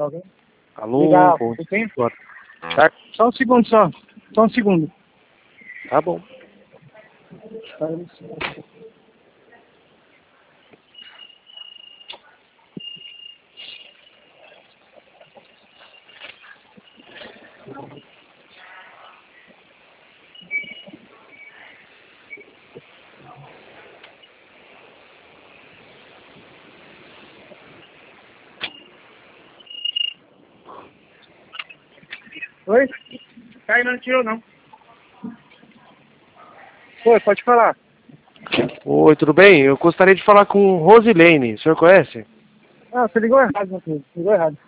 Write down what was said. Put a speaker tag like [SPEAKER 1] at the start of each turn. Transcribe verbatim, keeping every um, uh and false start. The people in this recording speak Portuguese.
[SPEAKER 1] alguém?
[SPEAKER 2] Alô,
[SPEAKER 1] Ligar,
[SPEAKER 2] bom
[SPEAKER 1] você tem?
[SPEAKER 2] dia. Tá,
[SPEAKER 1] Só um segundo só. Só um segundo.
[SPEAKER 2] tá bom.
[SPEAKER 1] Oi? Cai não tirou não. Oi, pode falar.
[SPEAKER 2] Oi, tudo bem? Eu gostaria de falar com Rosilene. O senhor conhece?
[SPEAKER 1] Ah, você ligou errado, meu filho. Ligou errado.